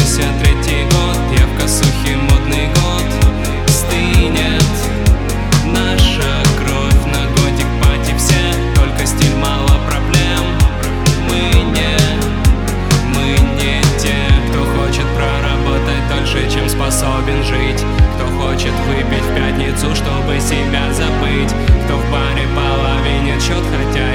73-й год, пьявка, сухий, модный год. Стынет наша кровь на годик пати все, только стиль, мало проблем. Мы не те, кто хочет проработать дольше, чем способен жить, кто хочет выпить в пятницу, чтобы себя забыть, кто в баре половинит счет, хотя